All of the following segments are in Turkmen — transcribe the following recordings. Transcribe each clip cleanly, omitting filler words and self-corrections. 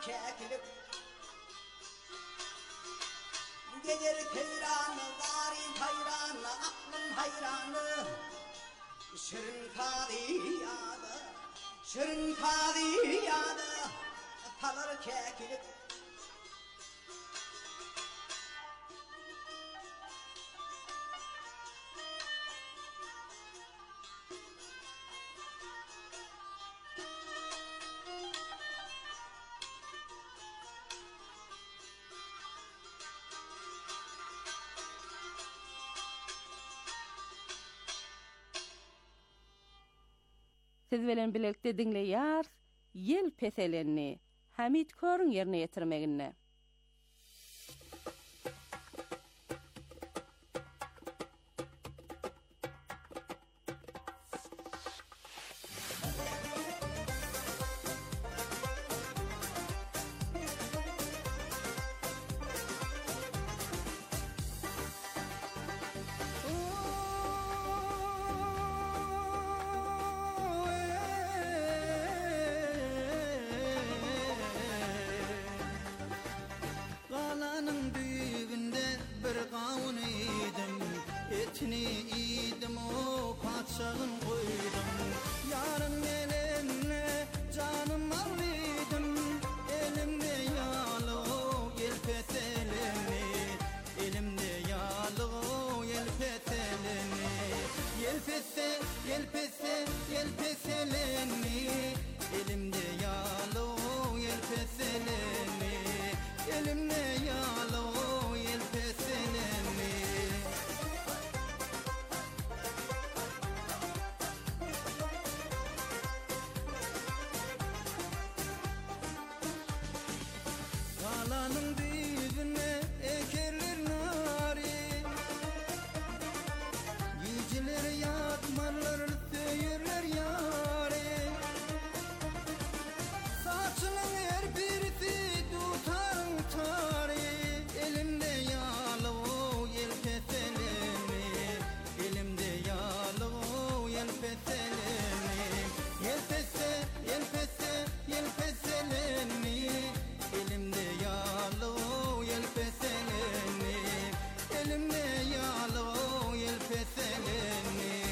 çekilip Gelir heyranı, varin hayranı, aklım hayranı Şirin kadiyadı Kalır çekilip Siz bilen birlikde dinleýär Yel peselenni Hamid Körün ýerine ýetirmegini. Etini idim o paçağın koydum Yarın elimle canım alıydım Elimde yağlı o yelpet elini Elimde yağlı o yelpet elini Yelpetse, yelpetse, yelpet elini Elimde yağlı o yelpet elini Elimde yağlı o yelpet elini Kalanın dibine ekerler nari Yiyiciler yakmarlar söyürler yari Saçının her birisi tutarın tari Elimde yağlı o yelpet elimi Elimde yağlı o yelpet elimi Yelpetse, yelpetse, yelpet elimi Elimde yağlı o yelpet elini Elimde yağlı o yelpet elini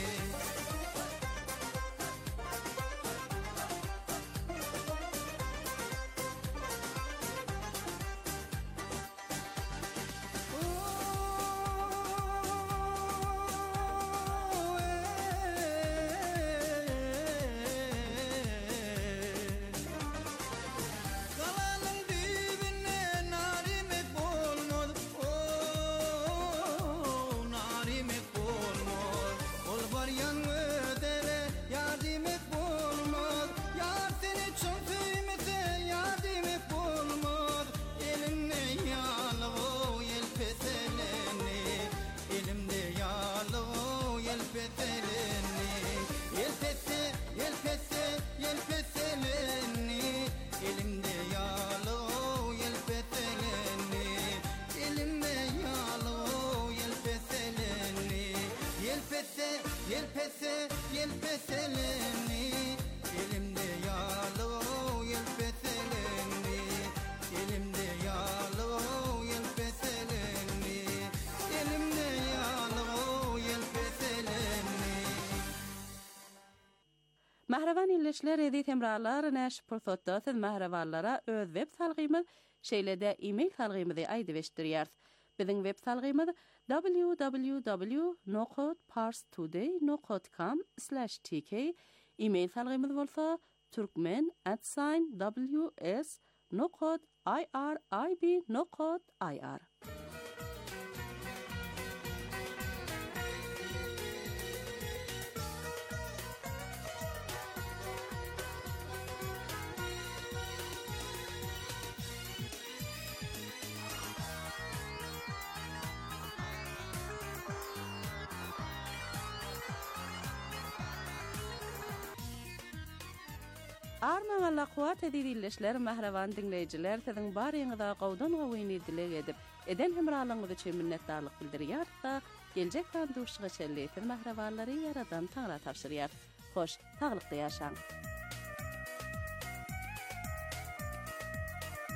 Yelpetse, yelpetse, yelpet elini Elimde yağlı o yelpet elini Elimde yağlı o yelpet elini Yelpetse, yelpetse, yelpet elini Elimde yağlı o yelpet elini Elimde yağlı o yelpet elini Elimde yağlı o yelpet elini Mahravan illeşler edit emralar näş pursatda siz mahravanlara öz web salgymyz şeýlede e-mail salgymyzy aýdyp Biziň web salgymyz www.nokotparstoday.com/tk e-mail salgymyz bolsa turkmen@ws.irib.ir Arman Allah kuwat edilişler mahravan dinleyijiler siziň baryňyza gowdan gowyny dilek edip eden hemralygyňyzy üçin minnetdarlyk bildirýär da geljek banduşyga çelleýän mahrawanlary yaradan taňra tapşyrýar. Hoş, taglykda ýaşaň.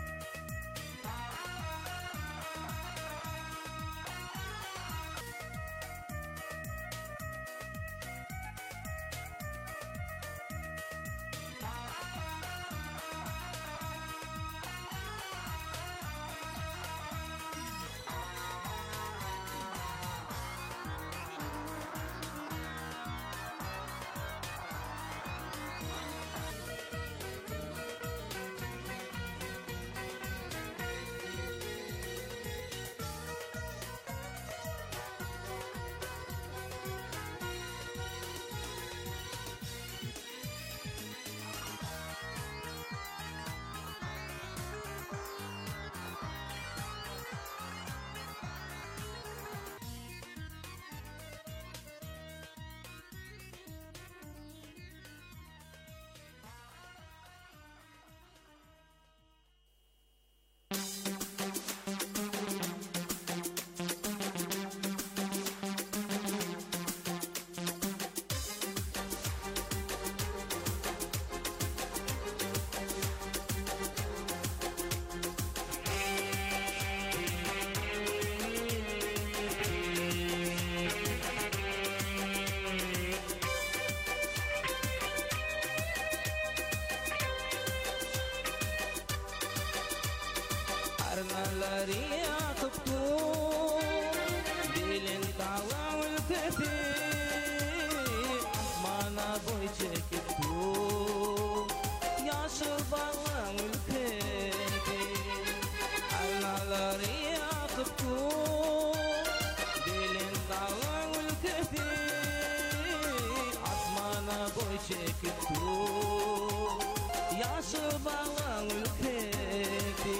çekip dur yaşı bağlan ülkedi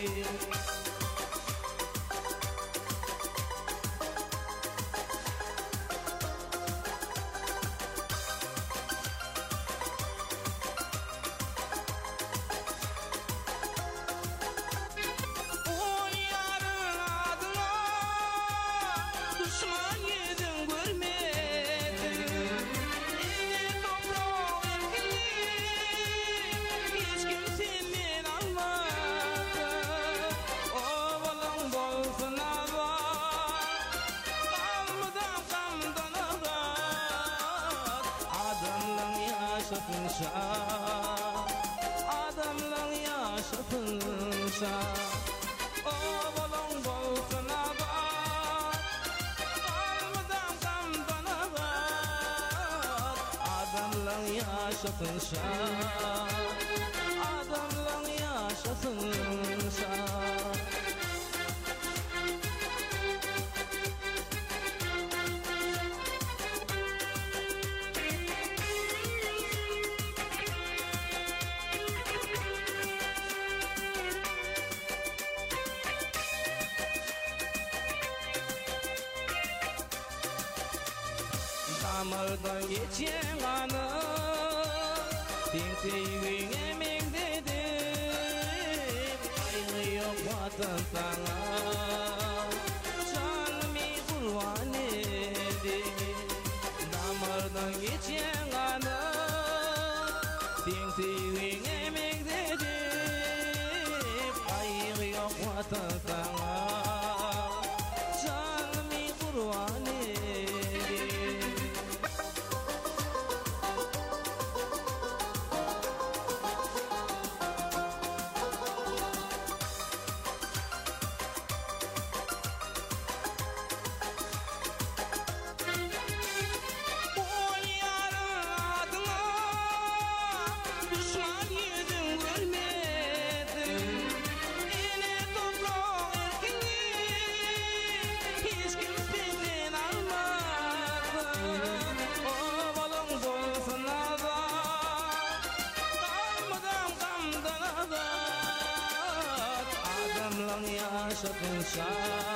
adamlar yaşatınsa oğlum bolsun abat almadan kamdan abat adamlar yaşatınsa adamlar yaşatınsa damardan geçen anı Dinteyin emek dedim Ayrı yok vatan sana Canımı kurban edin Damardan geçen anı Dinteyin emek dedim Ayrı yok vatan sana Canımı kurban edin yaşatınsa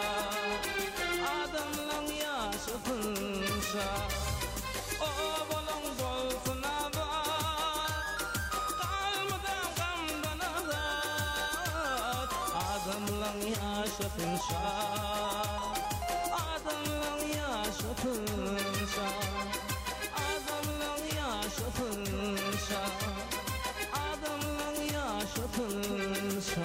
adamlar yaşatınsa oğlum bolsun abat kalmadan kamdan abat adamlar yaşatınsa adamlar yaşatınsa adamlar yaşatınsa adamlar yaşatınsa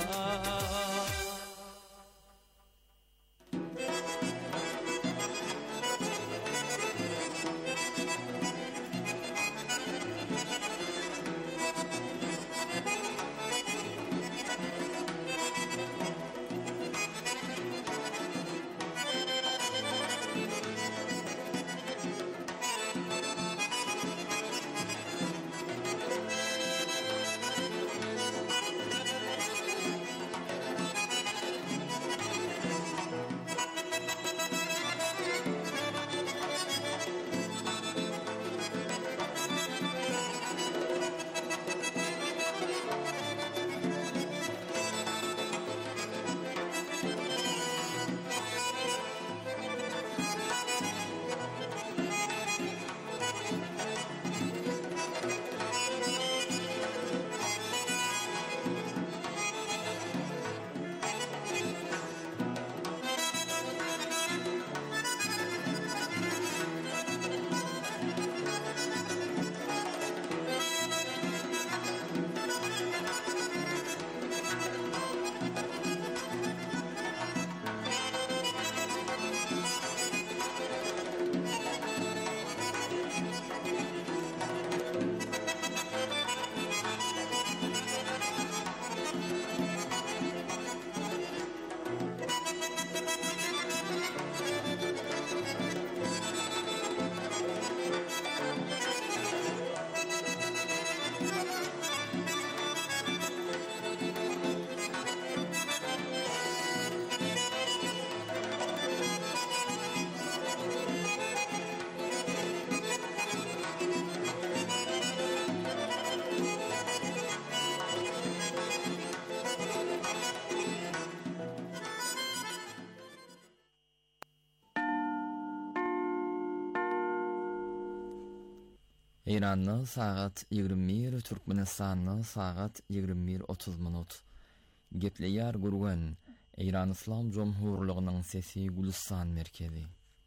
İran'da saat 21, Türkmenistan'da saat 21:30 minut. Gepleýär gurgan İran İslam Cumhurluğunyň sesi Gülistan merkezi.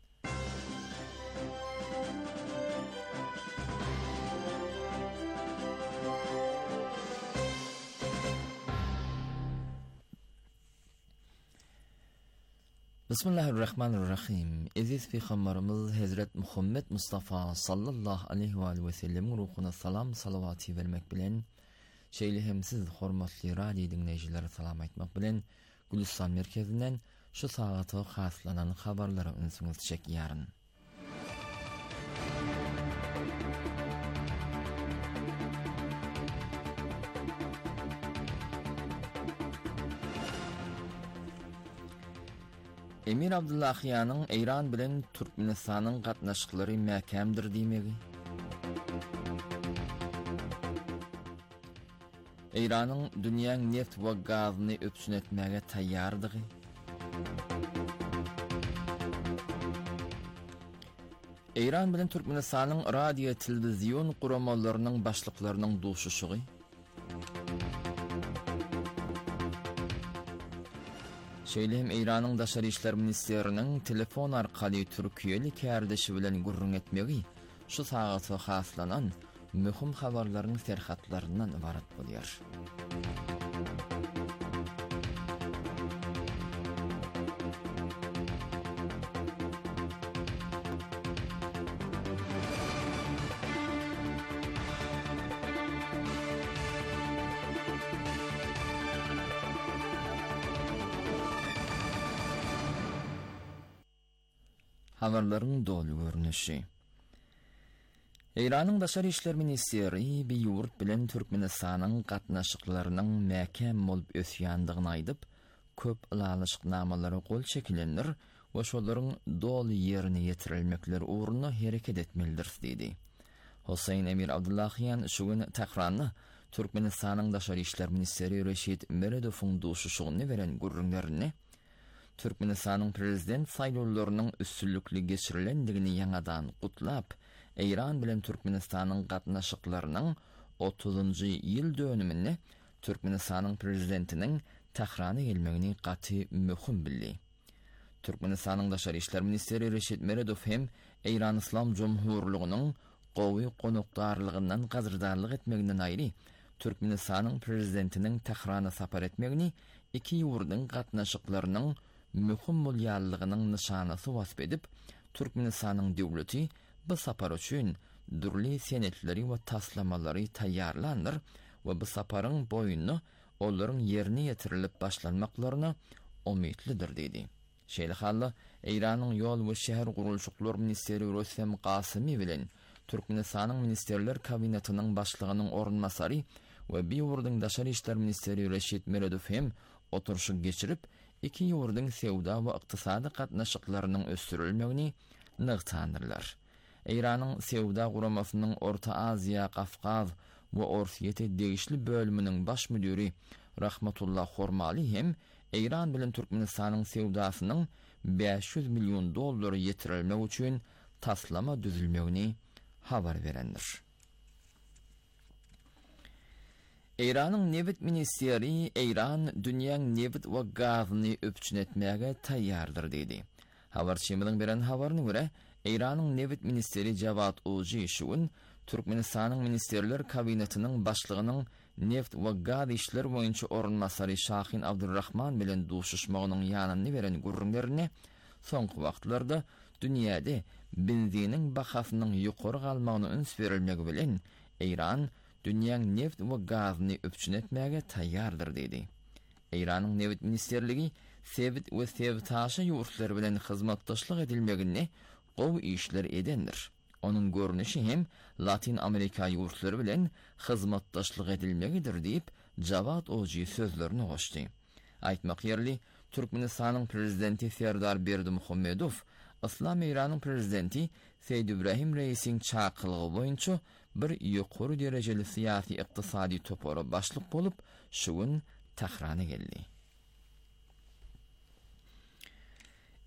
Bismillahirrahmanirrahim. Aziz Peygamberimiz Hazret Muhammed Mustafa sallallahu aleyhi ve sellem ruhuna salam salavati vermek bilen şeýlehemsiz hormatly radio dinleýijileri salam aýtmak bilen Gülistan merkezinden şu saata haslanan habarlara ünsüňiz çekýäryn. Emir Abdullahiýanyň İran bilen Türkmenistanyň gatnaşyklary mäkämdir diýmegi. İranyň dünýäň neft we gazyny öpsünetmäge taýýardygy. İran bilen Türkmenistanyň radio telewizion guramalarynyň başlyklarynyň duşuşugy. Şeýlem İranyň Daşary işler ministeriniň telefon arkaly Türkiýeli kärdeşi bilen gurrun etmegi şu sagata haslanan mühim habarlaryň serhatlaryndan ibarat bolýar. Habarlaryň dolu görnüşi. İranyň Daşary işler ministeri Beýurt bilen Türkmenistanyň gatnaşyklarynyň mäkäm bolup ösýändigini aýdyp, köp ýalyşyknamalary gol çekilenler we şolaryň dolu ýerine ýetirilmekleri uğruna hereket etmelidir diýdi. Hoseýn Emir Abdullahiýan şu gün Tehranda Türkmenistanyň Daşary işler ministeri Reşit Meredowyň duşuşygyny beren gurrunlaryny Türkmenistanyň prezident saýlawlarynyň üstünlükli geçirilendigini ýangadan gutlap, İran bilen Türkmenistanyň gatnaşyklarynyň 30-njy ýyl dönümini Türkmenistanyň prezidentiniň Tehrana gelmegini gaty möhüm bildi. Türkmenistanyň Daşary işler ministeri Reşit Meredow hem İran İslam Cumhurluğunyň gowy konukdarlygyndan gazırdarlyk etmeginden aýry Türkmenistanyň prezidentiniň Tehrana sapar etmegini iki ýurdyň gatnaşyklarynyň möhüm bolýanlygynyň nişanasy wasp edip, Türkmenistanyň döwleti bu sapar üçin durly senetleri we taslamalary taýýarlandyr we bu saparyň boýuny olaryň ýerine ýetirilip başlanmaklaryna umytlydyr diýdi. Şeýle hally İranyň ýol we şäher gurulşyklar ministeri Rostem Qasymy bilen Türkmenistanyň ministerler kabinetynyň başlygynyň orunmasary we bir ýurdyň Daşary işler ministeri Reşit Meredow hem oturuşy geçirip, iki ýurdyň sewda we ykdysady gatnaşyklarynyň ösdürilmegini nygtandyrlar. İranyň sewda guramasynyň Orta Aziýa, Kafkaz we Orsiýete degişli bölüminiň baş müdiri Rahmatullah Hormali hem İran bilen Türkmenistanyň sewdasynyň $500 milyon ýetirilmek üçin taslama düzülmegini habar berendir. İranyň Neft ministeri İran dünýäň neft we gazyny öpçünetmäge taýýardyr diýdi. Habarçymyň beren habaryna görä, İranyň Neft ministeri Javad Oji şuň Türkmenistanyň ministerler kabinetynyň başlygynyň neft we gaz işler boýunça orunmasary Şahin Abdurrahman bilen duşuşmagynyň ýanyny beren gurrunlaryny soňky wagtlarda dünýäde benziniň bahasynyň ýokary galmagyna üns berilmegi bilen İran dünýäň neft we gazyny öpçünetmäge taýýardyr diýdi. İranyň Neft ministerligi sevit we sevtaşy ýurtlar bilen hyzmatdaşlyk edilmegini gowy işler edendir. Onun görnüşi hem Latin Amerika ýurtlary bilen hyzmatdaşlyk edilmegidir diýip Javad Oji sözlerini goşdy. Aýtmak ýerli, Türkmenistanyň prezidenti Serdar Berdimuhammedow Islam İranyň prezidenti Seýd Ibrahim Reisiň çakylygy boýunça bir ýokary derejeli syýasy ykdysady topara başlyk bolup, şu gün Tehrana geldi.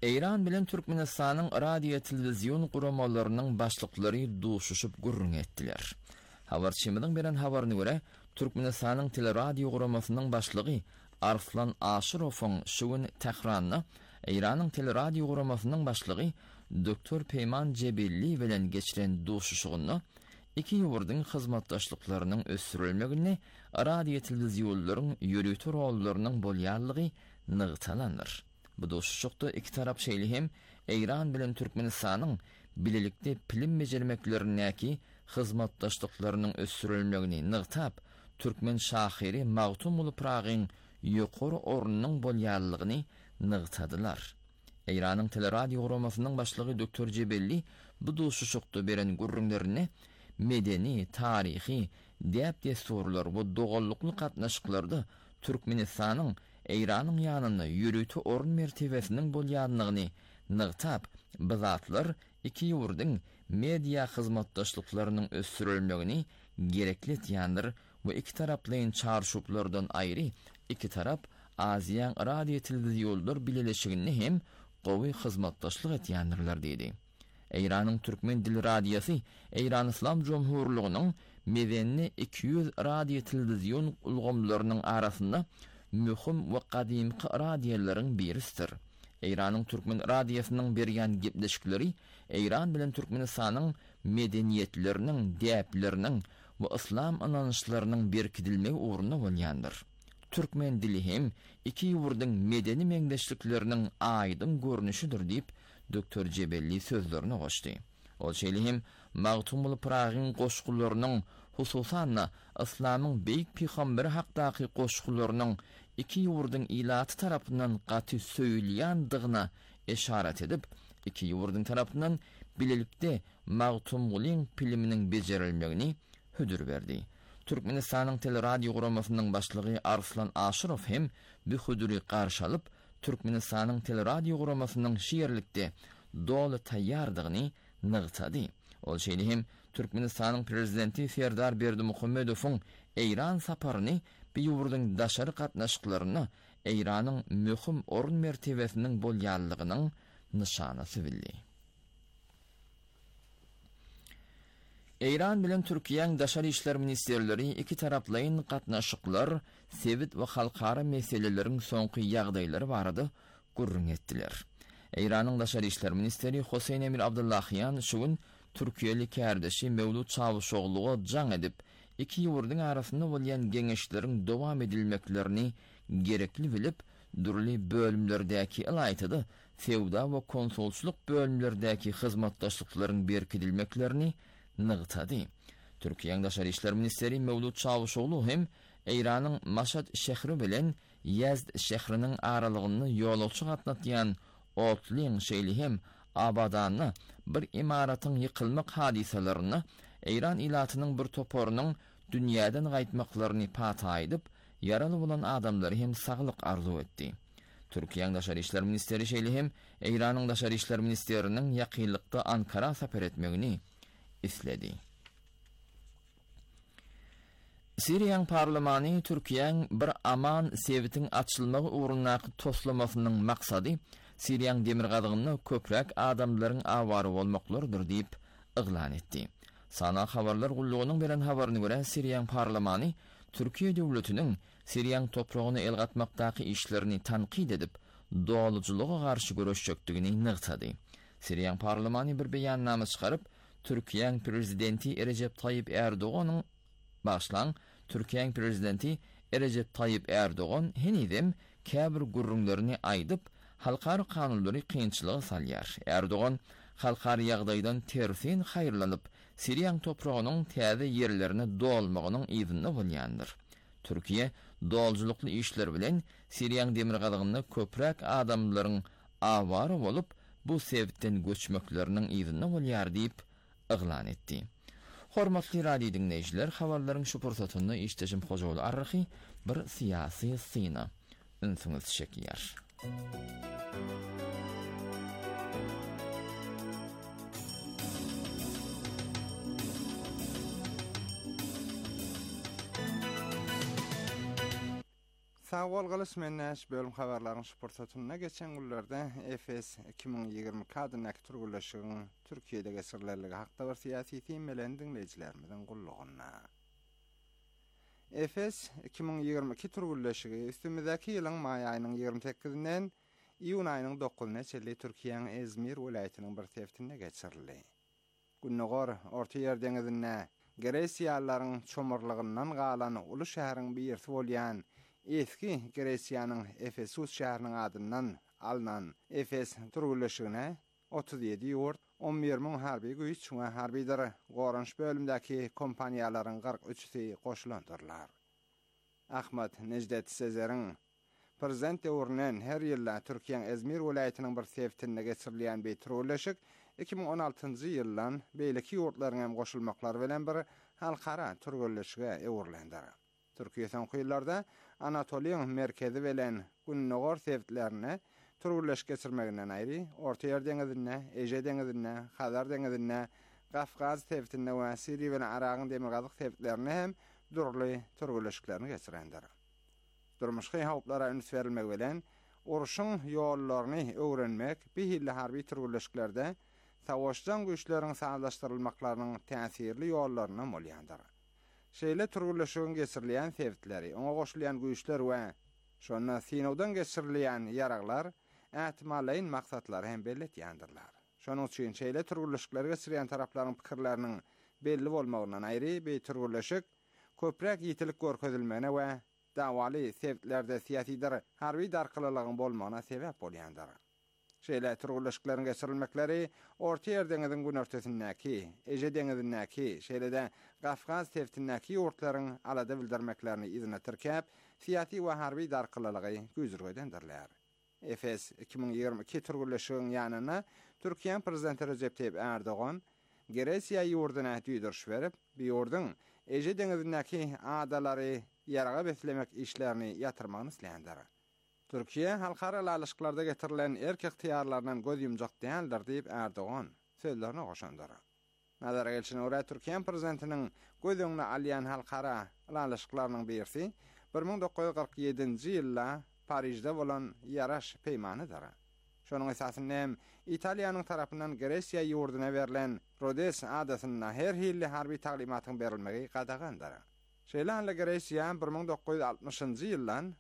Eýran bilen Türkmenistanyň radio telewizion guramallarynyň başlyklary duşuşyp gurrun etdiler. Habarçymyň beren habaryna görä, Türkmenistanyň teleradio guramasynyň başlygy Arslan Aşyrowyň şuwun Tehranyna Eýranyň teleradio guramasynyň başlygy Dr. Peyman Cebelli bilen geçiren duşuşygyny iki ýurdyň hyzmatdaşlyklarynyň ösürilmegini radio telewizionlaryň ýürütü rollarynyň bolýanlygy nygtalanır. Bu duşuşykda iki tarap şeýle hem Eýran bilen Türkmenistanyň bilelikde film bejermeklerindäki hyzmatdaşlyklarynyň ösürilmegini nygtap, Türkmen şahyry Magtum ulu Pragyň ýokary ornunyň bolýanlygyny nygtadylar. Eýranyň teleradio guramasynyň başlygy Dr. Cebelli bu duşuşykda beren gurrunlaryny medeni, tarihi, dep desturlar we dogallyklly gatnaşyklarda Türkmenistanyň Eýranyň ýanyna ýürütü orun mertebesiniň bolýanlygyny nygtap, bu zatlar iki ýurdyň media hyzmatdaşlyklarynyň ösürilmegini gerekli etýändir we iki taraplyň çarşuplardan aýry iki tarap Aziýan radio telewizionlar bileleşigini hem gowy hyzmatdaşlyk etýändirler diýdi. Eýranyň türkmen dil radiosu Eýran Islam Jomhurlygynyň medenni 200 radio telewizion ulgamlarynyň arasynda mühim we gadymky radiolaryň birisidir. Eýranyň türkmen radiosynyň berýän gepleşikleri Eýran bilen Türkmenistanyň medeniýetleriniň, däpleriniň we islam ananyşlarynyň berkidilmegi uğruna bolýandyr. Türkmen dili hem iki ýurdyň medeni meňdeşlikleriniň aýdyn görnüşidir diýip Dr. Cebelli sözlerini goşdy. Ol şeýle hem Magtum ulu Pragyň goşgularynyň hususan islamyň beýik peýgamberi hakdaky goşgularynyň iki ýurdyň ilaty tarapyndan gaty söýülýändigine işaret edip, iki ýurdyň tarapyndan bilelikde Magtum ulyň filminiň bejerilmegini hödür berdi. Türkmenistanyň teleradio guramasynyň başlygy Arslan Aşyrow hem bu hödüri garşy alyp, Türkmenistanyň teleradio guramasynyň şiýerlikde doly taýýardygyny nygtady. Ol şeýle hem Türkmenistanyň prezidenti Serdar Berdimuhammedowyň Eýran saparyny bu ýurdyň daşary gatnaşyklaryny Eýranyň möhüm orun mertebesiniň bolýanlygynyň nişanasy bildi. Eýran bilen Türkiýanyň daşary işler ministerleri iki taraplyň gatnaşyklar, sewit we halkara meseleleriň soňky ýagdaýlary barada gurrun etdiler. Eýranyň daşary işler ministeri Hoseýn Emir Abdullahyan şuwun Türkiýeli kärdeşi Mevlut Çavuşogluga jaň edip, iki ýurdyň arasynda bolýan geňeşleriň dowam edilmeklerini gerekli bilip, durly bölümlerdäki elaýtydy, fewda we konsulçuluk bölümlerdäki hyzmatdaşlyklaryň berkidilmeklerini nygtady. Türkiýanyň daşary işler ministeri Mevlut Çavuşoglu hem Eýranyň Maşhad şähri bilen Yazd şähriniň aralygyny ýolagçy gatnatýan otlyň şeýli hem Abadany bir imaratyň ýykylmak hadiselerini Eýran ilatynyň bir toporunyň dünýäden gaýtmaklaryny pata edip, yaraly bolan adamlary hem saglyk arzu etdi. Türkiýanyň daşary işler ministeri şeýle hem Eýranyň daşary işler ministeriniň ýakynlykda Ankara sapar etmegini isledi. Siriýanyň parlamentary Türkiýanyň bir aman sewitiň açylmagy uğrundaky toslamasynyň maksady Siriýanyň demir gadygyny köprek adamlaryň awary bolmaklardyr diýip yglan etdi. Sana habarlar gullugynyň beren habaryna görä Siriýanyň parlamentary Türkiýe döwletiniň Siriýanyň topragyny el gatmakdaky işlerini tanqid edip, dogalyjylyga garşy görüşjekdigini nygtady. Siriýanyň parlamentary bir beýannama çykaryp, Türkiýanyň prezidenti Recep Tayyip Erdoğan'ın başlan Türkiýanyň prezidenti Recep Tayyip Erdoğan henidem käbir gurrunlaryny aýdyp, halkary kanunlary kynçylyga salýar. Erdoğan halkary ýagdaýdan tersin haýyrlanyp, Siriýanyň topragynyň täze ýerlerini dolmagynyň ýygyny bolýandyr. Türkiýe dolajylykly işler bilen Siriýanyň demir gadygyny köprek adamlaryň awary bolup, bu sebäpden göçmekleriniň ýygyny bolýar diýip yglan etdi. Hormatly radio dinleýijiler, habarlaryň şu pursatyny işdeşim Hojaly arryhy bir syýasy syna ünsüňiz çekýär. Sağ ol Gılsmenäş bölüm habarlaryň şupursatuna geçen günlerde Efes 2020 kadynaki turgullaşygyň Türkiýede geçirilýänligi hakda bir syýasy temelen dinleýijilerimizden gullugyna. Efes 2022 turgullaşygy üstümizdäki ýylyň maý aýynyň 28-inden iýun aýynyň 9-na çelli Türkiýanyň Ezmir welaýatynyň bir teftinde geçirildi. Günnogor Orta Ýer deňizine Gresiýalylaryň çomurlygyndan galan uly şäheriň bir ýersi bolýan eski Gresiýanyň Efesus şäheriniň adyndan alynan Efes turgullaşygyna 37 ýurt 11.000 harby güýç şuňa harbydyr goranç bölümdäki kompaniýalaryň 43-si goşulandyrlar. Ahmet Necdet Sezer'in prezident döwründen her ýylla Türkiýanyň Ezmir welaýatynyň bir seftinde geçirilýän bir turgullaşyk 2016-njy ýyldan beýleki ýurtlaryň hem goşulmaklary bilen bir halkara turgullaşyga ewirlendir. Türkiýe soňky ýyllarda Anatoliýanyň merkezi bilen Günnogor seftlerine turgullaşyk geçirmeginden aýry Orta Ýer deňizine, Eje deňizine, Hazar deňizine, Gafgaz seftine we Siriýa bilen Aragyň demirgazyk seftlerine hem durly turgullaşyklaryny geçirendir. Durmuşky hawplara üns berilmegi bilen uruşyň ýollaryny öwrenmek bir harby turgullaşyklarda savaşdan güýçleriň sağlaşdyrylmaklarynyň täsirli ýollaryna bolýandyr. Şeýle turgullaşygyň geçirilýän sebäpleri, oňa goşulýan güýçler we şonda sinowdan geçirilýän ýaraglar ähtimalaýyn maksatlary hem belletýändirler. Şonuň üçin şeýle turgullaşyklary geçirýän taraplaryň pikirleriniň belli bolmagynyň aýry bir turgullaşyk köprek ýetilik görkezilmegine we dawaly sebäplerde siýasydyr harby darkylylygyň bolmagyna sebäp bolýandyr. Şeýle turgullaşyklaryň geçirilmekleri Orta Ýer deňiziň günertesindäki, Eje deňizindäki, şeýle-de Gafgaz seftindäki ýurtlaryň alada bildirmeklerini izine tirkäp, siýasy we harby darkylylygy güýjürgendirler. Efes 2022 turgullaşygyň ýanyna Türkiýe prezidenti Recep Tayyip Erdoğan Gresiýa ýurduna düýdürüş berip, bu ýurduň Eje deňizindäki adalary ýaraga beslemek işlerini ýatyrmagyny isleýändir. Türkiýe halkara alışyklarda getirilen erk ihtiýarlarynyň göz ýumjak däldir diýip Erdoğan sözlerine goşandyr. Nazara gelişine görä Türkiýe prezidentiniň göz öňüne alýan halkara alışyklarynyň birisi 1947-nji ýylda Parijde bolan Yaraş peýmanydyr. Şonuň esasynda hem Italiýanyň tarapyndan Gresiýa ýurduna berilen Rhodes adasyna her hilli harby taglimatyň berilmegi gadagandyr. Şeýle Gresiýa 1960-njy ýyldan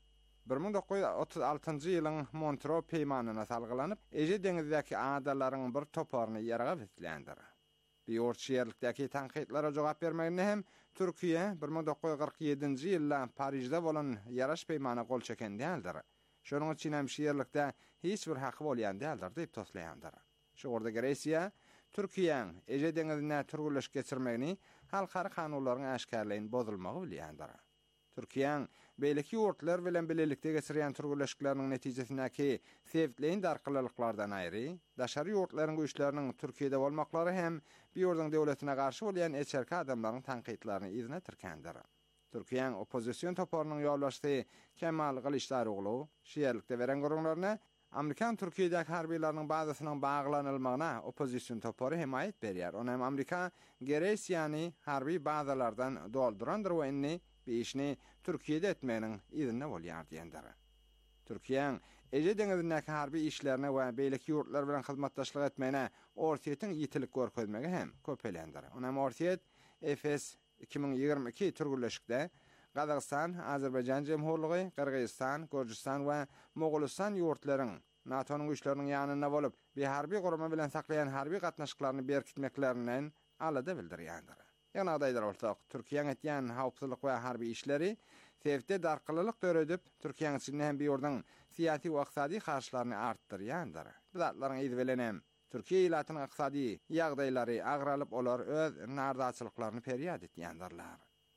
1936-njy ýylyň Montreux peýmanyna salgylanyp, Eje deňizindäki adalaryň bir toparyny ýaraga beslendir. Bu ýurt şeýerlikdäki tanqidlere jogap bermegine hem Türkiýe 1947-nji ýylda Parijde bolan Yaraş peýmanyna gol çeken däldir. Şonuň üçin hem şeýerlikde hiç bir haky bolýan däldir diýip toslaýandyr. Şu orada Gresiýa Türkiýanyň Eje deňizine turgullaşyk geçirmegini halkara kanunlaryň aşkarlaryň bozulmagy bilýändir. Türkiýanyň beýleki ýurtlar bilen bilelikde geçirýän turgullaşyklarynyň netijesindäki sebäpleýin darkylylyklardan aýry, daşary ýurtlaryň güýçleriniň Türkiýede bolmaklary hem bir ýurdun döwletine garşy bolýan eçerki adamlaryň tanqidlaryny izine tirkendir. Türkiýanyň opozisiýon toparynyň ýolbaşçysy Kemal Kılıçdaroğlu şeýerlikde beren gurulmalarına Amerikan Türkiýedäki harbylarynyň bazasynyň baglanylmagyna opozisiýon topary himayet berýär. Ona hem Amerika Gresiýany harby bazalardan doldurandyr we inni bir işini Türkiýede etmeginiň izine bolýar diýendir. Türkiýanyň Eje deňizindäki harby işlerine we beýleki ýurtlar bilen hyzmatdaşlyk etmegine Orsiýetiň ýetilik görkezmegi hem köpelendir. Ona hem Orsiýet Efes 2022 turgullaşykda Gazaqstan, Azerbaýjan Jemhurlygy, Kyrgyzstan, Gürjistan we Mogolistan ýurtlaryň NATO'nyň güýçleriniň ýanyna bolup, bir harby gurama bilen saklayan harby gatnaşyklaryny berkitmeklerinden alada bildirýändir. Ýa-ni aýdar bolsak, Türkiýanyň etýän hawpsuzlyk we harby işleri sebäpde darkylylyk döredip, Türkiýanyň içinde hem bir ýurduň siýasy we ykdysady karşylaryny artdyrýandyr. Bu zatlaryň ýyzy bilen hem Türkiýe ýylatynyň ykdysady ýagdaýlary agralyp olar öz nardaçylyklaryny perýad etýändirler.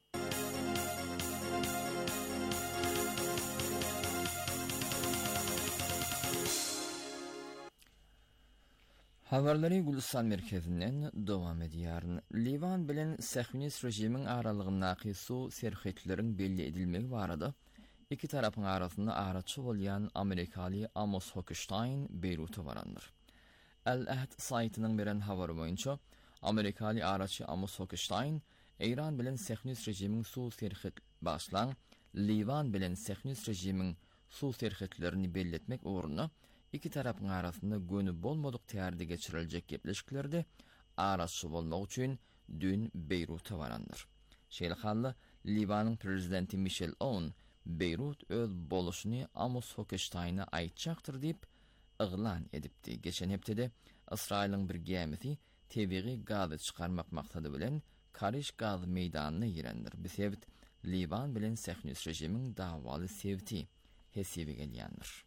Habarlary Gulistan merkezinden dowam edýär. Livan bilen Sahunist rejimiň aralygyndaky su serhetleriň belli edilmegi barada iki tarapyň arasynda araçy bolýan Amerikaly Amos Hochstein Beyrut'a barandyr. El-Ahd saytynyň beren habary boýunça Amerikaly araçy Amos Hochstein Iran bilen Sahunist rejimiň su serhet başlan Livan bilen Sehnus rejimiň su serhetlerini belletmek uğruna iki tarapyň arasynda gönü bolmadyk täärde geçiriljek gepleşiklerde araççy bolmak üçin dün Beyrut'a barandyr. Şeýle Libanyň prezidenti Michel Aoun Beyrut öz boluşyny Amos Hochstein'a aýtjakdyr diýip yglan edipdi. Geçen heptede Israýlyň bir gemisi tebiği gaz çıkarmak maksady bilen Kariş gaz meýdanyna girendir. Bu sebit Livan bilen Sehnus rejimiň dawaly sebti hesibi gelýändir.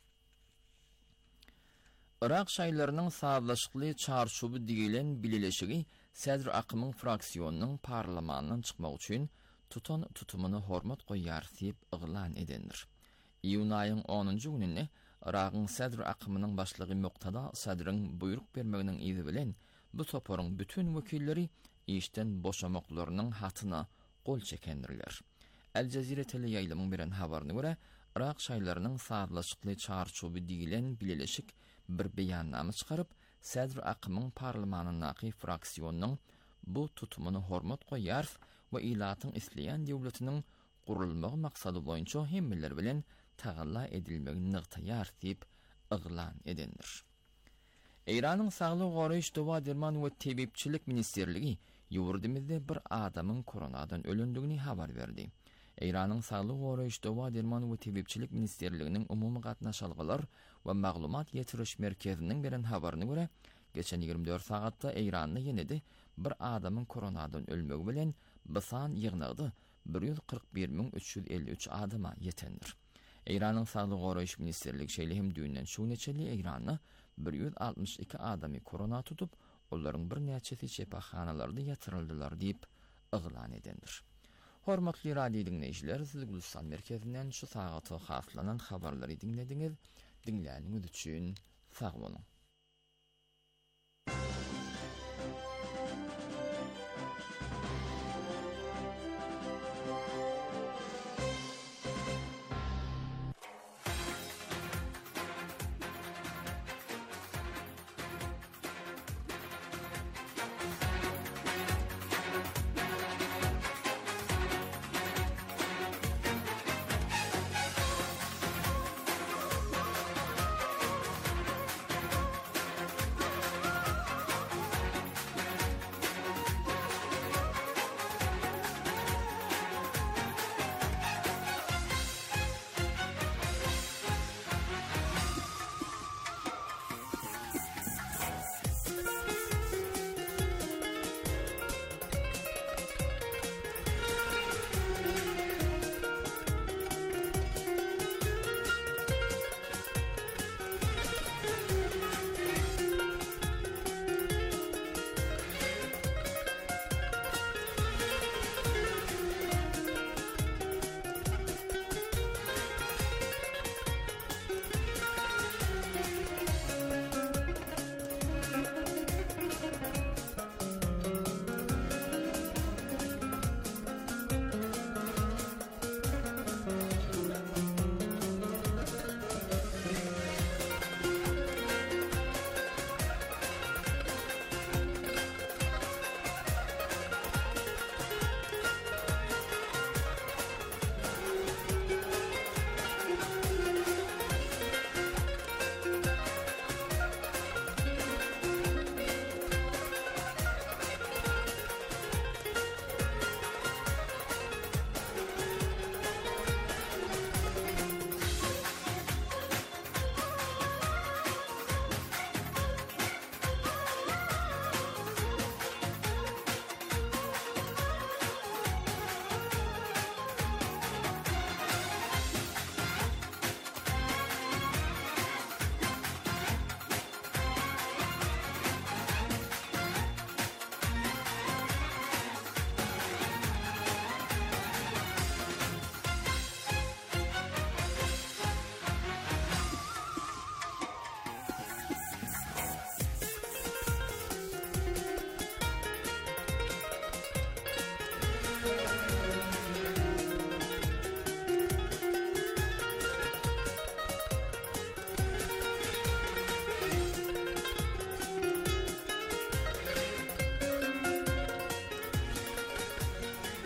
Irak şaýlarynyň saatlaşykly çarşuby digilen bileşigi Sedr Akymyň fraksiýonunyň parlamentdan çykmak üçin tutumyny hormat goýýar diýip yglan edendir. Iýun aýynyň 10-njy gününde Irakyň Sedr Akymynyň başlygy Muqtada Sadryň buyruk bermeginiň izi bilen bu toporyň bütün wekilleri işten boşamaklarynyň hatyna gol çekendirler. El Cezire teleýaýlymyň beren habaryna görä, Irak şaýlarynyň saatlaşykly çarşuby digilen bileşik bir beýannama çykaryp, Sedr Akymyň parlamentyndaky fraksiýonunyň bu tutumuny hormat goýýar we ilatyň isleýän döwletiniň gurulmagy maksady boýunça hemmeler bilen tagalla edilmegini nyktaýar diýip yglan edendir. Iranyň Saglyk goraýyş Dowa Derman we Tebipçilik ministerligi ýurdumyzda bir adamyň koronadan ölündigini habar berdi. Iranyň Saglyk goraýyş Dowa Derman we Tebipçilik ministerliginiň umumy gatnaşalgylar we maglumat ýetiriş merkeziniň beren habaryna görä, geçen 24 sagatda Iranda ýene-de bir adamyň koronadan ölmegi bilen bysan ýygnagdy 141.353 adama ýetendir. Iranyň Saglyk goraýyş ministerligi şeýle hem düýünden şu neçeli Iranyň 162 adamy korona tutup, olaryň bir näçesi şepaxanalarda ýatyryldylar diýip yglan edendir. Hormatly radio dinleýijiler, siz Gulistan merkezinden şu sagaty haslanan habarlary dinlediňiz. Dinläniňiz üçin sag bolun.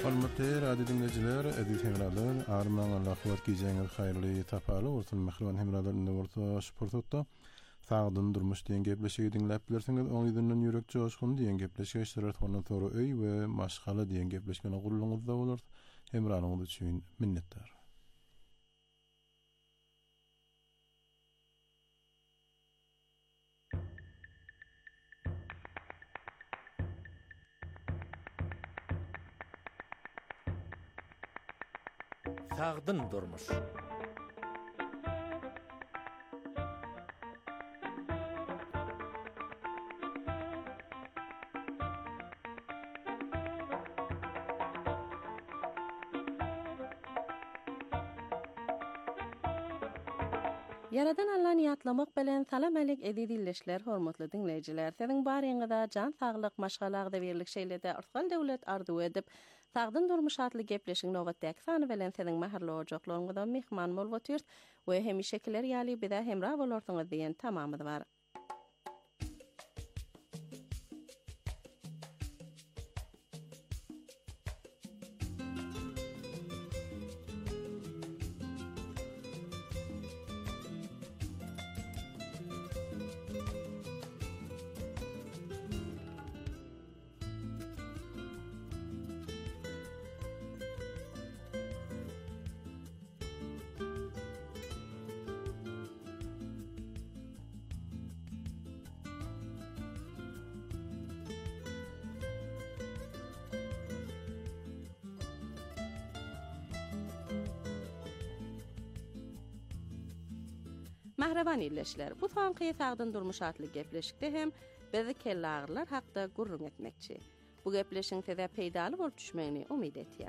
Hormatly radio dinleyijiler, edil hemralar, arman Allah kuwat giýjeňiz haýrly tapaly bolsun. Mehriban hemralar indi bolsa sportda Sagdyn durmuş diýen gepleşigi dinläp bilersiňiz. Oň ýüzünden ýürek joşgun diýen gepleşigi şerat ondan sonra öý we maşgala diýen gepleşgeni gurulňyzda bolar. Hemranyňyz üçin minnetdar. Sagdyn durmuş. Yaradan Allah'ın yatlamak bilen salam alik edidilleşler, hormatly dinleýijiler. Siziň baryňyzda jan saglyk, maşgalagda berlik şeýlerde artgal döwlet arzu edip, Sagdyn durmuş atly gepleşiň nowatdaky sany bilen siziň mähirli ojaklaryňyzda mehman bolup otýar we hemişekiler ýaly bide hemra bolarsyňyz diýen tamamy bar. Mahraban illeşler, bu tanqy Sagdyn durmuş atly gepleşikde hem bizi kelle agyrlar hakda gurrun etmekçi. Bu gepleşiň tede peýdaly bolup düşmegini umyt etýär.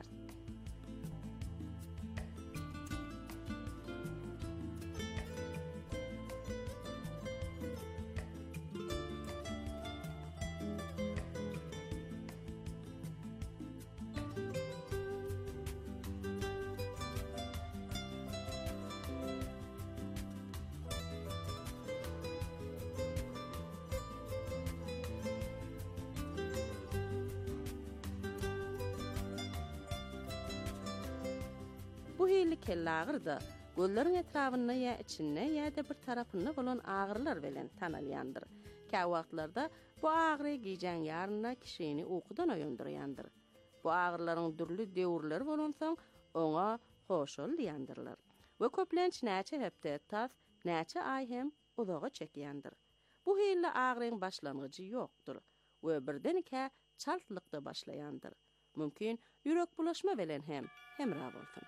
Bu hili kelle agyrda gölleriň etrawyna ýa içine ýa-da bir tarapyna bolan agyrlar bilen tanalýandyr. Kä wagtlarda bu agry giýjen ýaryna kişini uykudan oýandyrýandyr. Bu agyrlaryň dürli döwürleri bolansoň oňa hoşul diýendiriler. We köplenç näçe hepde tas, näçe ay hem uzaga çekýändir. Bu hili agryň başlangıjy ýokdur we birdenike çaltlykda başlaýandyr. Mümkin ýürek bulaşma bilen hem hemra bolsun.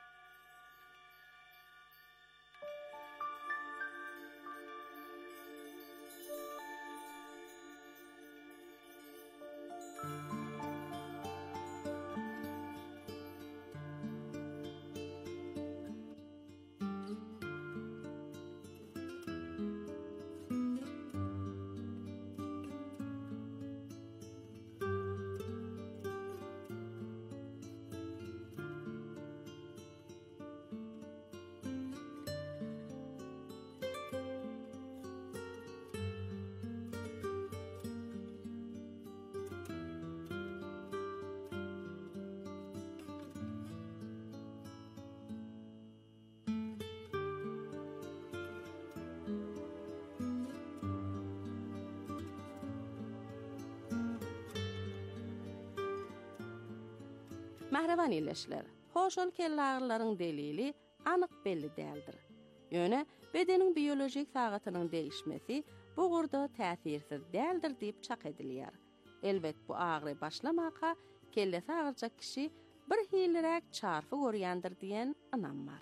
Mahraban illeşler, hoşol kelle agyrlaryň delili anyk belli däldir. Ýöne bedeniň biolojik sagatynyň değişmesi bu gurda täsirsiz däldir diýip çak edilýär. Elbet bu agry başlamaka kellesi agyrjak kişi bir hilirek çarpy görýändir diýen anam bar.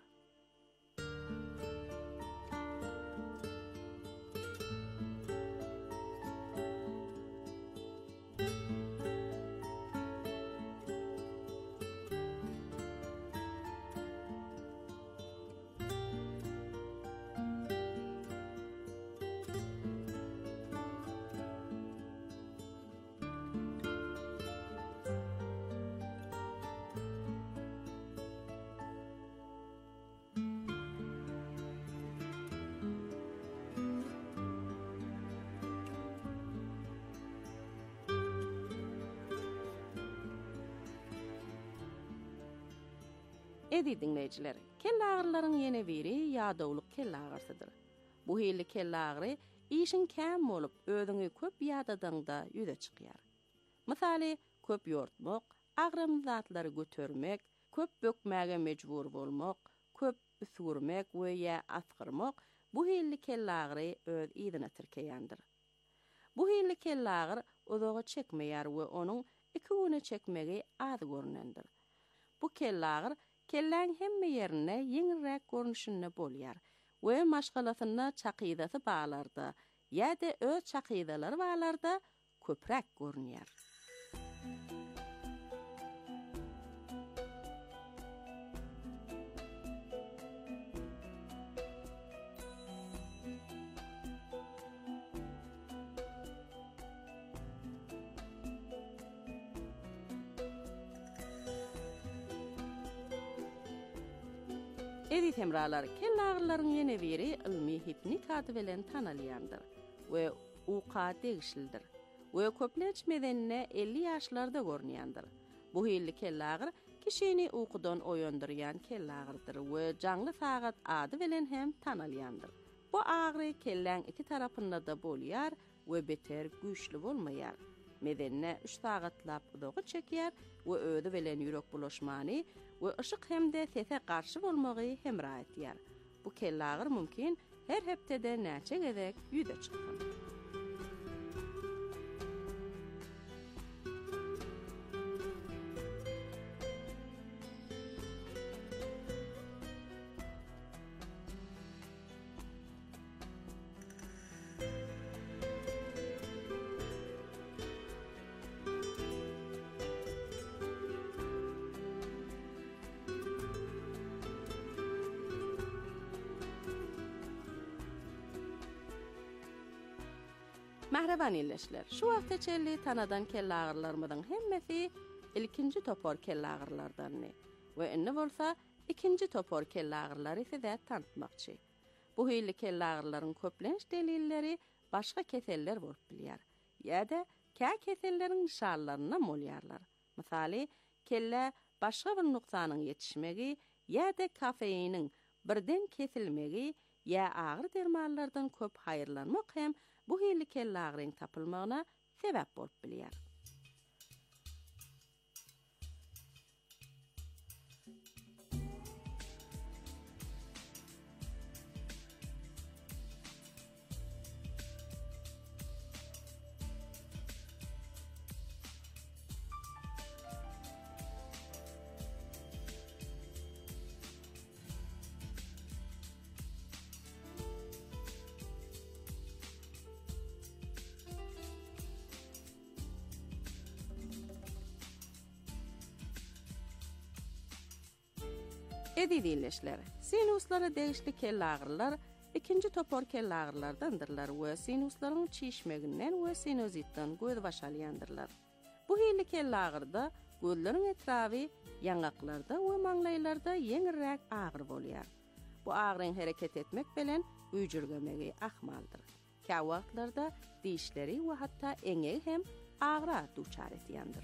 Edi dinleyijiler, kelle ağrılaryň ýene biri ýadawlyk kelle ağrısydyr. Bu hili kelle ağrı işin käm bolup özüňi köp ýadadaňda ýüze çykýar. Misaly, köp ýortmak, agram zatlary götürmek, köp bökmäge mejbur bolmak, köp üsgürmek we ýa asgyrmak bu hili kelle ağrı öz ýzyna tirkeýändir. Bu hili kelle ağrı uzağa çekmeýär we onuň 2 güne çekmegi az görünendir. Bu kelle ağrı kelläň hemme ýerine ýeňirräk görnüşinde bolýar we maşgalasyna çaqydasy bağlarda ýa-da öz çaqydalary bağlarda köpräk görünýär. Edit hemralar, kelle ağrılaryň ýene biri ilmi hipnik ady bilen tanalýandyr we uqa degişildir. We köpleç medenine 50 ýaşlarda görnýändir. Bu hilli kelle ağrı kişini uqudan oýandyrýan kelle ağrıdyr we jaňly sagat ady bilen hem tanalýandyr. Bu ağrı kelläň iki tarapynda da bolýar we beter güýçli bolmaýar. Medenine 3 sagatlap uzağa çekýär we öýde bilen ýürek bulaşmany we ışık hemde sese karşı bolmagy hemra etýär. Bu kelle ağrı mümkin her heptede näçe gezek ýüze çykýar. Mahraban illeşler. Şu wagtda çelli tanadan kelle ağrılarymyň hemmesi ilkinji topor kelle ağrılardanny. We indi bolsa ikinji topor kelle ağrılary size tanıtmakçy. Bu hilli kelle ağrılaryň köplenç delilleri başga keseller bolup bilýär. Ýa-da kä keselleriň nişanlaryna bolýarlar. Misaly, kelle başga bir nuksanyň ýetişmegi ýa-da kafeiniň birden kesilmegi ýa ağrı dermanlardan köp haýyrlanmak hem bu hilli kelle ağrıň tapylmagyna sebäp bolup bilýär. Edi dinleşler, sinuslara degişli kelle ağrılar ikinji topor kelle ağrılardandırlar we sinuslaryň çişmeginden we sinusitden göz başalýandyrlar. Bu hilli kelle ağrıda gözleriň etrafy, ýangaklarda we maňlaýlarda ýeňirräk ağrı bolýar. Bu ağrıň hereket etmek bilen üýjürgemegi ahmaldyr. Kä wagtlarda dişleri we hatda eňe hem ağrı duçar etýändir.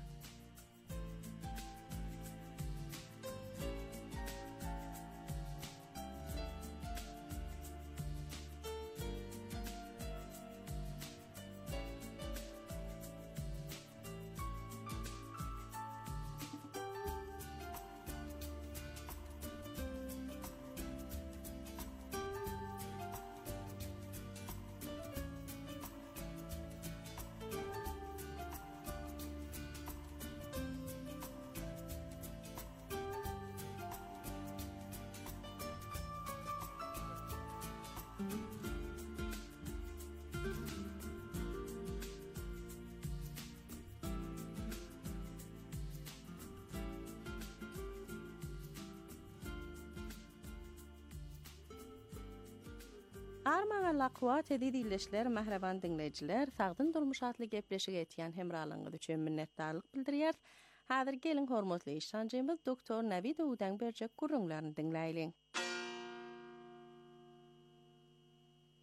Armaňa laqwat edilişler mahraban dinleyijiler, sagdyn durmuş atly gepleşik etýän hemralygyňyz üçin minnetdarlyk bildirýär. Häzir gelin hormatly işçimiz doktor Navid Udan berjek gurrunlaryny dinleýilen.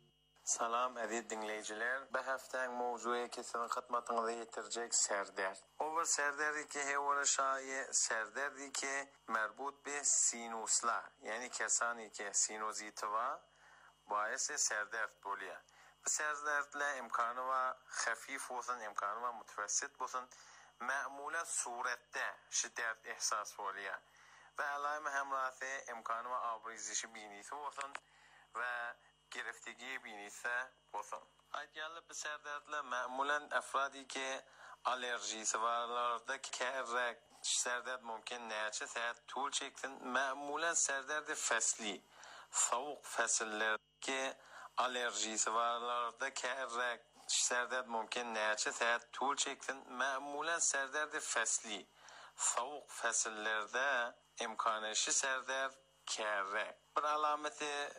Salam aziz dinleyiciler. Bu haftanın mevzuyu ki sizin xidmatınıza yetirecek serderd. O serderdi ki hevara şayi serderdi ki merbut bir sinuslar. Yani kesani ki sinuziti var. Bayesi serderd boluyor. Bu serderdle imkanı var hafif olsun, imkanı var mutefessit olsun. Ma'mulen surette şiddet ihsas oluyor. Ve alayme hemrathi imkanı var abrizişi binisi olsun. Ve گرفتگی بینیسه بسن. اگر به سردرد معمولا افرادی که آلرژی سوالارده که سردرد ممکن نچه ساعت طول چکتن معمولا سردرد فصلی soğuk فصلler که آلرژی سوالارده که سردرد ممکن نچه ساعت طول çektin معمولا سردرد فصلی soğuk فصلlerde imkanışı serderd kere. Bir alameti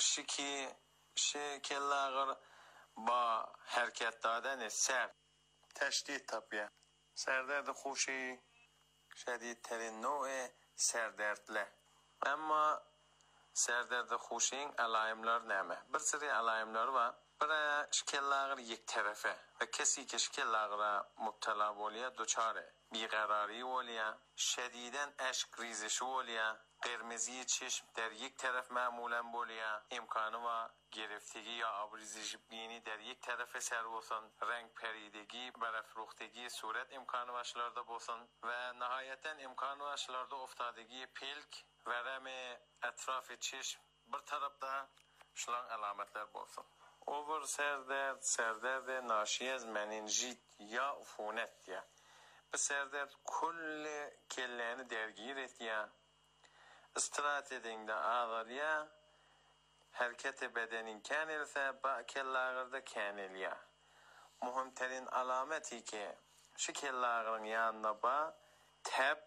şekiller با حرکت دادن سر تشدید طبیعه سردرد خوشی شدیدترین نوع سردردله اما سردرد خوشین علائمlar نمه bir sürü علائمlar var bir şekiller یک طرفه و کسی که şekillere مبتلا oluyor دوچاره بیقراری oluyor شدیداً اشک ریزشی oluyor قرمزی چشم در یک طرف معمولاً بولیا امکانه و گرفتگی یا آبریزش بینی در یک طرف سر بوسن رنگ پریدگی برافروختگی صورت امکانه واشلارده بوسن و نهایتاً امکانه واشلارده افتادگی پلک و رم اطراف چشم بر طرف دا شلان علامتler بوسن اوور سردرد ناشی از مننژیت یا عفونت یا به سردرد کل کله‌نی درگیر etiyor استرات edinde ağrıya hareket bedenin kenilse bakellerde keniliyor. Muhimterin alameti ki şu kellerin yanında ba teb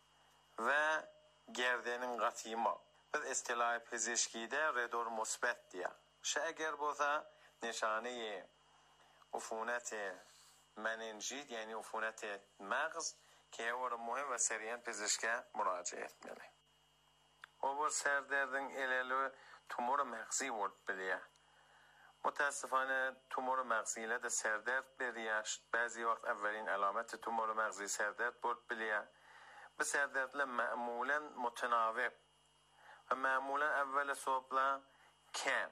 ve gerdenin qatıyma. Biz istilahi pezişkide redor musbet diye. Şu eğer boza nişane ufunet menenjit yani ufunet mağz ki o muhim ve seriyen pezişke müracaat etmeli. O serderdin eleli tumor mağzi volt biliyor. متاسفانه تومور مغزی de سردرد بریاش بعضی وقت اولین علامت تومور مغزی سردرد بود بلیه به سردرد معمولا متناوب و معمولا اول صبح کم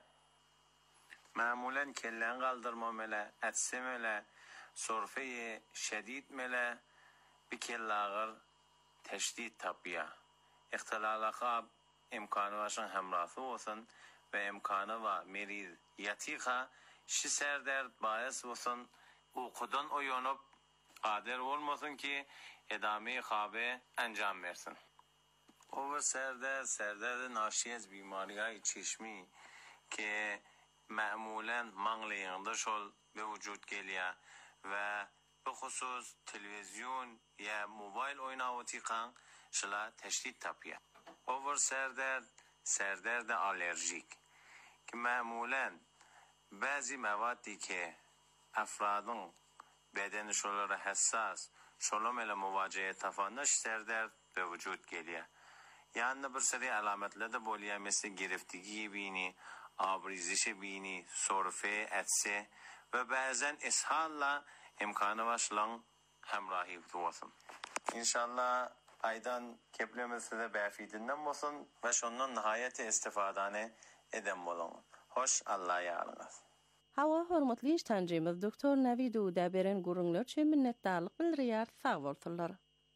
معمولا کلن قلدرما مله عدسه مله صرفه شدید مله بکلاغر تشدید طبیعه اختلال خواب امکانه واشن همراهی olsun ve imkanı var meriz yatiqa şi serderd باعث olsun uykudan uyanıp qadir olmasın ki edame خوابه انجام versin. O serderd naşi az بیماری‌های چشمی که معمولاً منقلینده شل به وجود گلیه و به خصوص تلویزیون یا موبایل oynawaty qan şla teşdid tapıya. Over سردرد آلرژیک که معمولاً بعضی موادی که افرادون بدنشون را حساس شلوم الی مواجهه تفانش سردرد به وجود گلیه. یعنی بر سری علامتler de بولیه مثل گرفتگی بینی، آبریزش بینی، سرفه، عطسه و بعضاً اسهال امکانه واشلان همراهی بودن. انشالله aydan keplemizi de befidinden olsun ve şunun nihayet istifadane eden olun. Hoş Allah'a yarınız. Hava hormatly iştancımız Doktor Navid Uda beren gurunglar üçün minnetdarlık bildirýär. Sağ bolsunlar.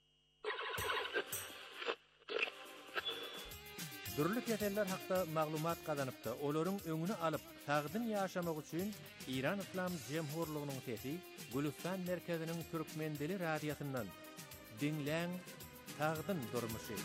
Dürli keseller hakda maglumat kazanıpda olaryň öňüni alyp tagdyn ýaşamak üçin İran İslam Jemhurlygynyň sesi Gülistan merkeziniň Türkmendili radiýasyndan dinläň tagdyn durmuşy.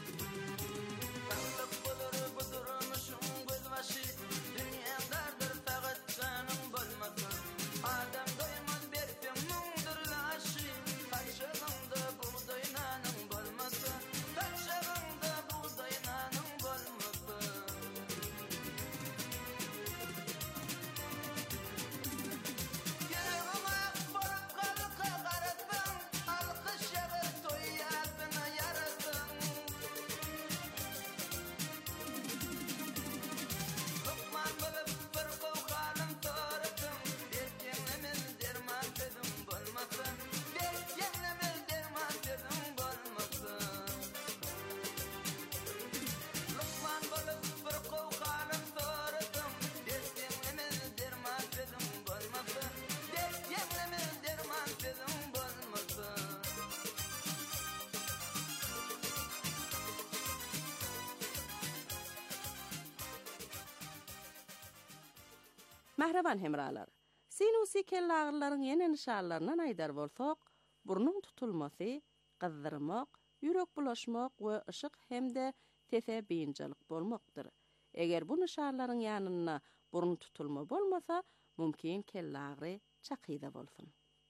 Mähreban hemralar, sinusi kelle ağrılaryň ýene nişanlaryna aýdar bolsak, burnuň tutulmasy, gyzdyrmak, ýürek bulaşmak we ışık hemde tese beýinçilik bolmakdyr. Eger bu nişanlaryň ýanyna burun tutulma bolmasa, mümkin kelle ağrı çakyda bolsun.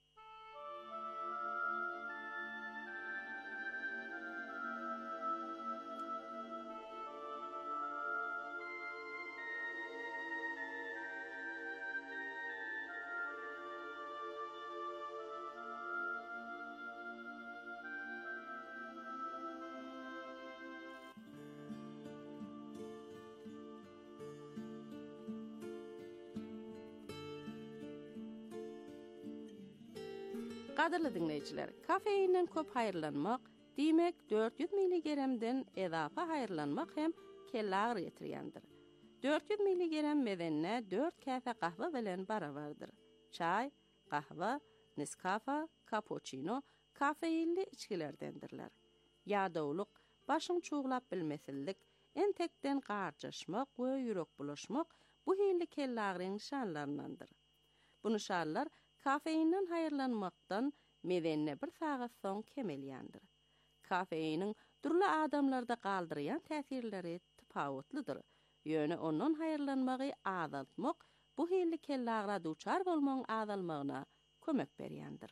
Qadirli dinleyijiler, kafeinden köp haýyrlanmak, diýmek 400 mg-den edafa haýyrlanmak hem kelle ağrı getirýändir. 400 mg medenne 4 käse kahwa bilen barabardyr. Çay, kahwa, Nescafe, cappuccino kafeinli içkilerdendirler. Ýadawlyk, başyň çuglap bilmesillik, entekden garjaşmak we ýürek bulaşmak bu hili kelle ağrınyň nişanlaryndandyr. Bu nişanlar kafeinden haýyrlanmakdan medenne bir sagat soň kemelýändir. Kafeinin durly adamlarda galdyrýan täsirleri tapawutlydyr. Ýöne onuň haýyrlanmagy azaltmak bu hili kelle ağrı duçar bolmagyň azalmagyna kömek berýändir.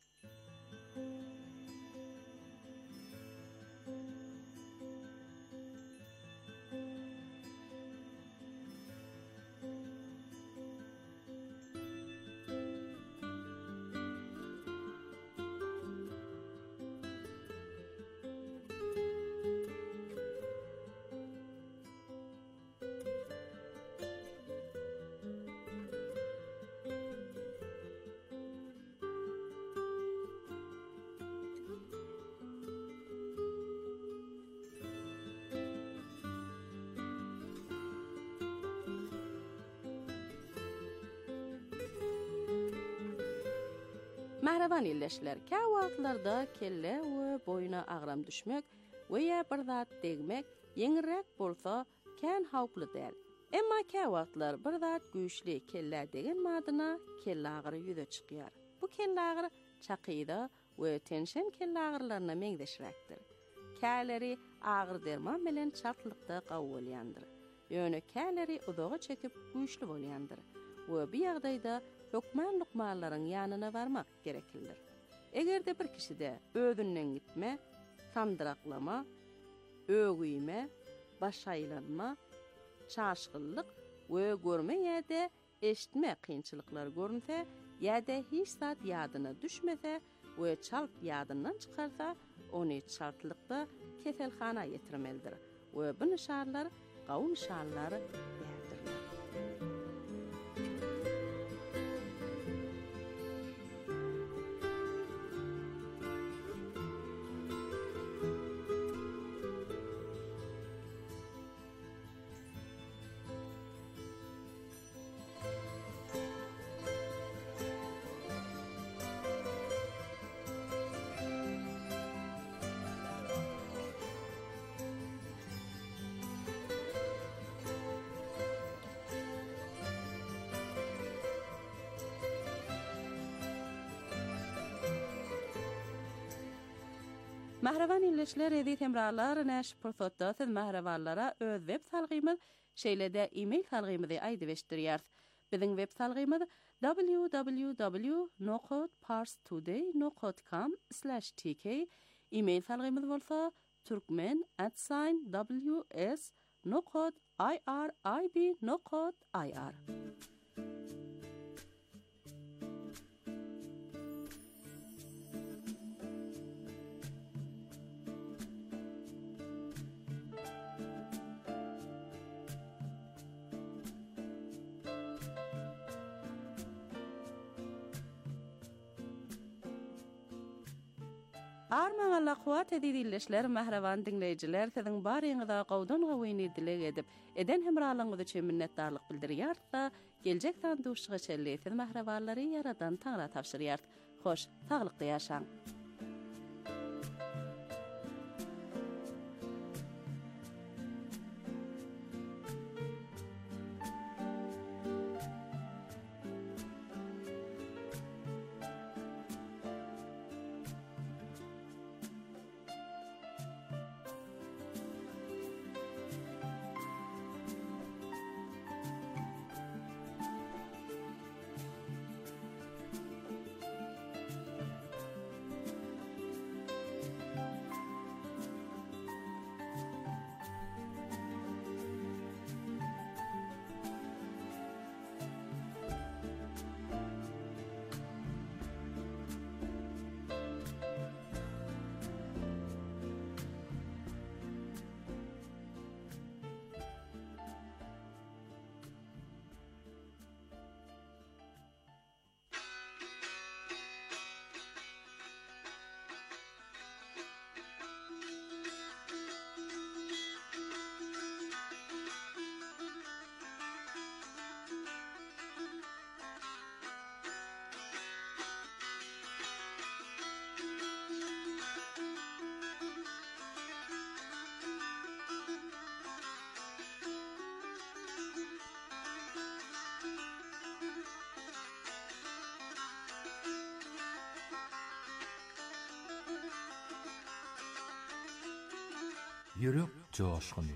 Mähreban illeşler, kä wagtlarda kelle we boyuna agram düşmek we ýa bir zat degmek ýeňirrek bolsa kän hawply däl. Emma kä wagtlar bir zat güýçli kelle degen madyna kelle agry ýüze çykýar. Bu kelle agry çakyda we tenşen kelle agrylaryna meňdeşirekdir. Käleri agyr derman bilen çartlykda gawulýandyr. Ýöne käleri uzaga çekip güýçli bolýandyr. We bu ýagdaýda lokman lukmanlaryň ýanyna barmak gereklidir. Egerde bir kişide özünden gitme, sandıraklama, ögüyme, başaýlanma, çaşgyllyk we görme ýa-da eşitme kynçylyklar görünse, ýa-da hiç zat ýadyna düşmese we çalp ýadyndan çykarsa, ony çartlykda keselhana ýetirmelidir. We bu nişanlar gawy nişanlary dädirler. Mähreban illeşler edit emralar näş pursatda siz mährebanlara öz web salgymyz şeýlede e-mail salgymyzy aýdyp eşdirýär. Biziň web salgymyz www.noqodparstoday.com/tk. E-mail salgymyz bolsa turkmen@ws.irib.ir. Armaňa kuwat edilişler mähreban dinleyijiler siziň baryňyza gowdan gowýny dilek edip eden hemralygyňyz üçin minnetdarlyk bildirýär-da geljek sanduşyga çelleýär mährebanlary ýaradan taňra tapşyrýar. Hoş, taglykda ýaşaň. Yürek coşkunu.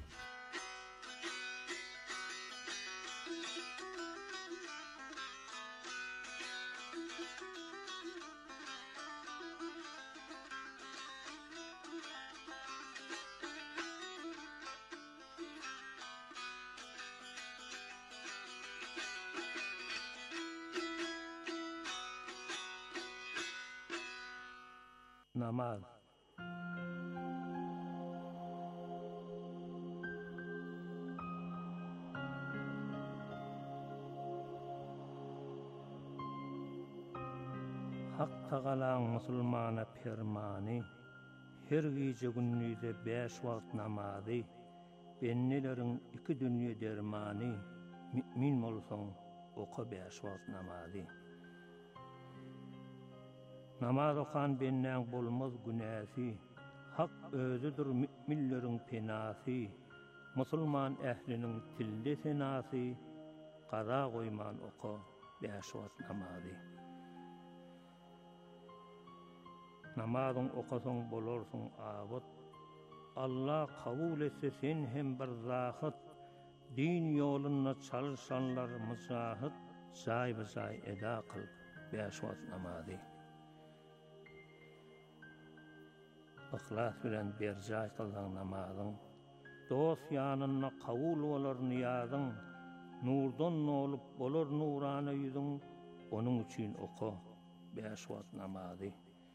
Namaz. Hak Tagala'n musulmana fermany, her gece günnüde 5 wagt namazy, bennelerin 2 dünýe dermany, mümin bolsaň oka 5 wagt namazy. Namaz okan bennäň bolmaz günäsi, hak özüdür müminleriň penasy, musulman ähliniň tilde senasy, qaza goýman oka 5 wagt namazy. Namazyň okasaň bolarsyň abad, Allah kabul etse sen hem bir zahit, din ýolunda çalışanlar müsahit, say eda kıl 5 wagt namazy. Ihlas bilen berjay kıldan namazyň, dost ýanyna kabul bolar niýazyň, nurdan nolup bolar nurana ýüzüň, onuň üçin oka 5 wagt namazy.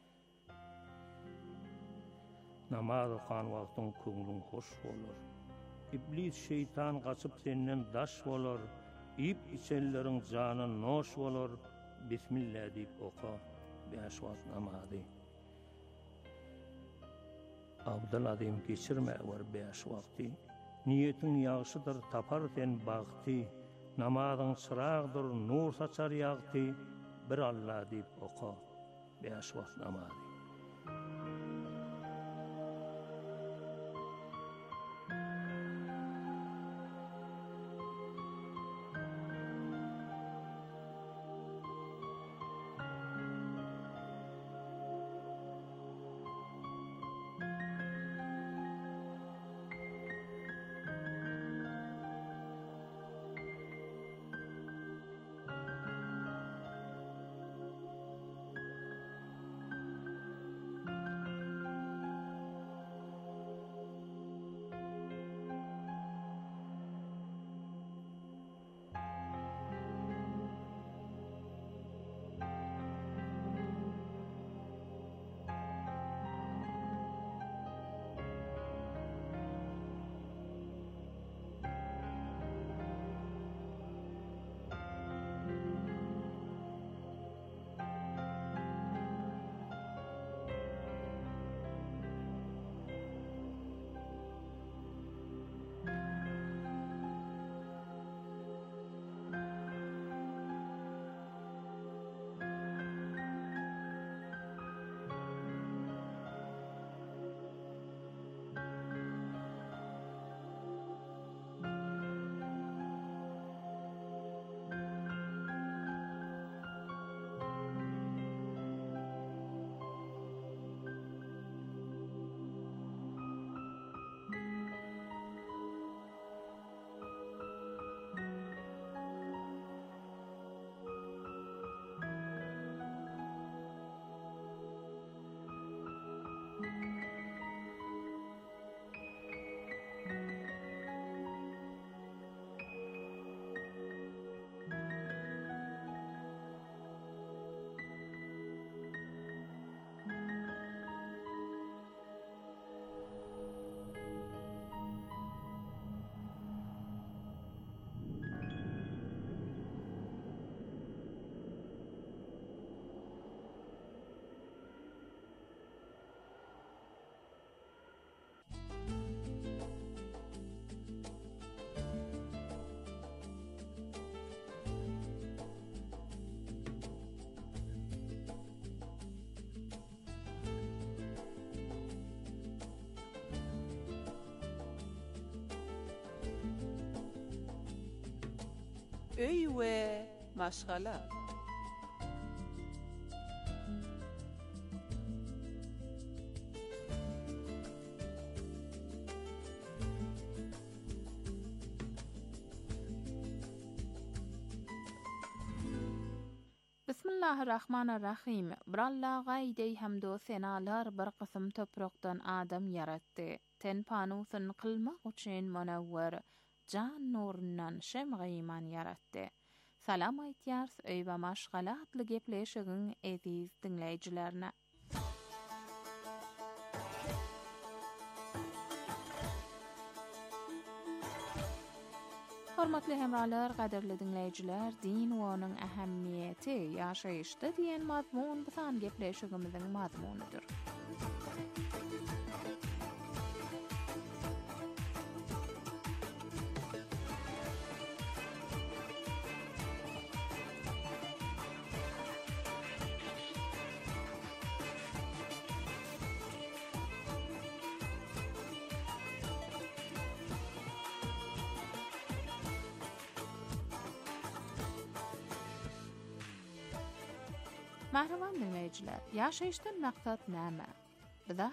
Namaz okan wagtyň köňlüň hoş bolar. İblis şeytan gaçyp senden daş bolar, ip içenleriň jany noş bolar. Bismillah diýip oka 5 wagt namazy. Abdul Adim geçirme var 5 wagty. Niýetiň ýagşydyr tapar sen bagty. Namazyň çyragdyr nur saçar ýagty. Bir Allah diýip oka 5 wagt namazy. Öy we maşgala. Bismillahirrahmanirrahim. Bralla gaýdy hamdo senalar bir kysym töprokdan adam yaratdy. Ten panusyny kılmak üçin munawwer can nurundan şemgyman yaratdy. Salam aýtýar öýbe maşgalatly gepleşigiň eziz dinleýijilerine. Hormatly hemralar, gaderli dinleýijiler, din we onuň ähemmiýeti ýaşaýyşda diýen mazmun bu san gepleşigimiziň mazmunydyr. Mahraman dinleýijiler, ýaşaýyşdan maksat näme? Bize